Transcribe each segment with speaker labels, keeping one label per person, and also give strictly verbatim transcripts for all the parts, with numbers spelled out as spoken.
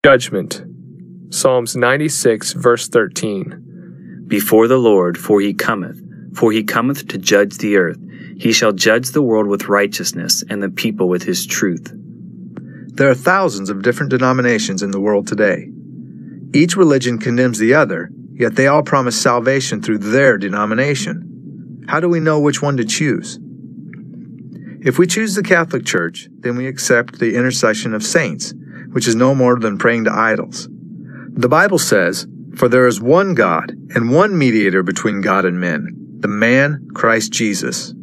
Speaker 1: Judgment. Psalms ninety-six, verse thirteen.
Speaker 2: Before the Lord, for he cometh, for he cometh to judge the earth. He shall judge the world with righteousness, and the people with his truth.
Speaker 3: There are thousands of different denominations in the world today. Each religion condemns the other, yet they all promise salvation through their denomination. How do we know which one to choose? If we choose the Catholic Church, then we accept the intercession of saints, which is no more than praying to idols. The Bible says, "For there is one God, and one mediator between God and men, the man Christ Jesus."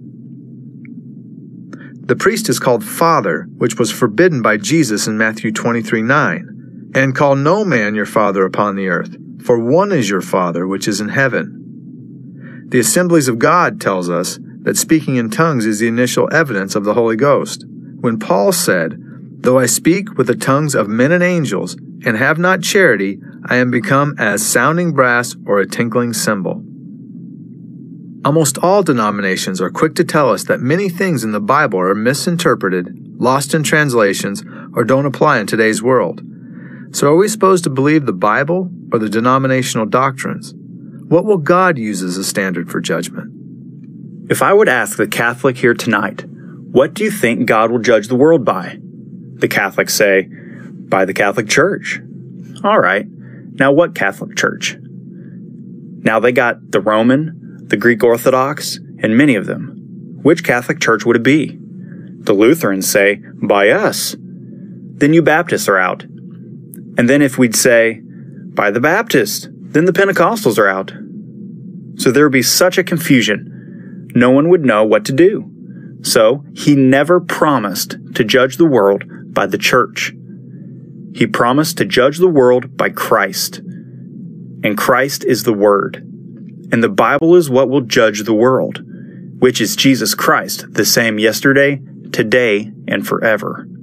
Speaker 3: The priest is called Father, which was forbidden by Jesus in Matthew twenty-three nine. "And call no man your father upon the earth, for one is your Father which is in heaven." The Assemblies of God tells us that speaking in tongues is the initial evidence of the Holy Ghost. When Paul said, "Though I speak with the tongues of men and angels, and have not charity, I am become as sounding brass or a tinkling cymbal." Almost all denominations are quick to tell us that many things in the Bible are misinterpreted, lost in translations, or don't apply in today's world. So are we supposed to believe the Bible or the denominational doctrines? What will God use as a standard for judgment?
Speaker 4: If I would ask the Catholic here tonight, what do you think God will judge the world by? The Catholics say, by the Catholic Church. All right, now what Catholic Church? Now they got the Roman, the Greek Orthodox, and many of them. Which Catholic Church would it be? The Lutherans say, by us. Then you Baptists are out. And then if we'd say, by the Baptists, then the Pentecostals are out. So there would be such a confusion. No one would know what to do. So he never promised to judge the world by the church. He promised to judge the world by Christ. And Christ is the Word. And the Bible is what will judge the world, which is Jesus Christ, the same yesterday, today, and forever.